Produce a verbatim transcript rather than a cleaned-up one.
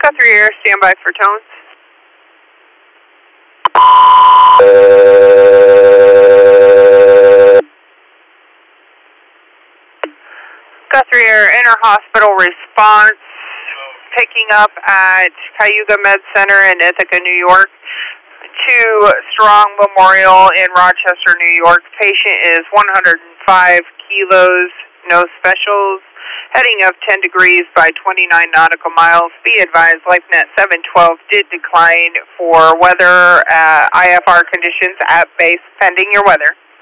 Guthrie Air, standby for tones. Guthrie Air, inter-hospital response, picking up at Cayuga Med Center in Ithaca, New York, to Strong Memorial in Rochester, New York. Patient is one hundred five kilos, no specials, heading up ten degrees by twenty-nine nautical miles. Be advised, LifeNet seven twelve did decline for weather, uh, I F R conditions at base pending your weather.